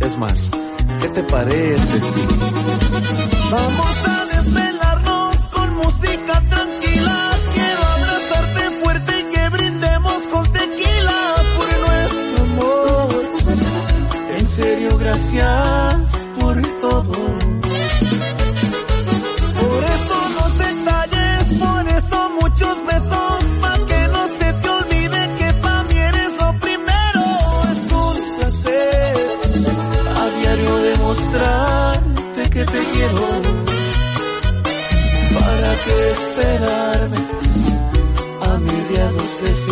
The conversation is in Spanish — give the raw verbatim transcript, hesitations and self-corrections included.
Es más, ¿qué te parece si vamos a desvelarnos con música tranquila? Quiero abrazarte fuerte y que brindemos con tequila por nuestro amor. En serio, gracias por todo. Por eso los detalles, por eso muchos besos, pa' que no se te olvide que pa' mí eres lo primero. Es un placer a diario demostrarte que te quiero. ¿Para qué esperarme a mediados de